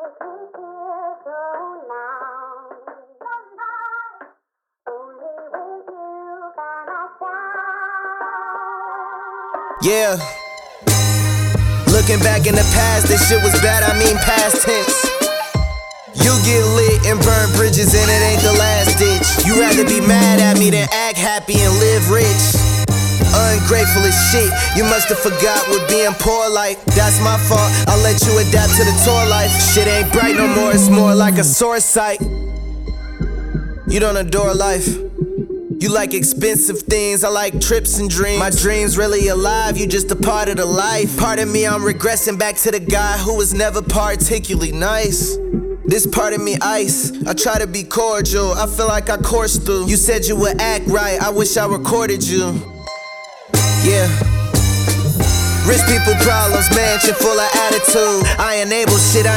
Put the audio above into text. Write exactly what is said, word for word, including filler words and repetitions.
Yeah. Looking back in the past, this shit was bad, I mean past tense. You get lit and burn bridges and it ain't the last ditch. You rather be mad at me than act happy and live rich. Ungrateful as shit, you musta forgot what being poor like. That's my fault, I'll let you adapt to the tour life. Shit ain't bright no more, it's more like a sore sight. You don't adore life. You like expensive things, I like trips and dreams. My dreams really alive, you just a part of the life. Part of me, I'm regressing back to the guy who was never particularly nice. This part of me ice, I try to be cordial, I feel like I coursed through. You said you would act right, I wish I recorded you. Yeah. Rich people problems, mansion full of attitude. I enable shit I